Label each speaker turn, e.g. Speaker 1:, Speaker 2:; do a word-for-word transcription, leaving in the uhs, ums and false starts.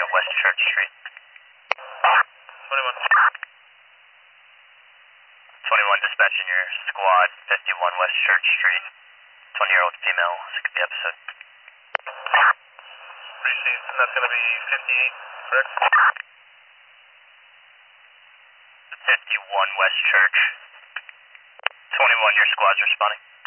Speaker 1: West Church Street.
Speaker 2: twenty-one.
Speaker 1: twenty-one dispatching your squad, fifty-one West Church Street. twenty-year-old female, sick of the episode.
Speaker 2: Received, and that's going to be fifty-eight, correct?
Speaker 1: fifty-one West Church. twenty-one, your squad's responding.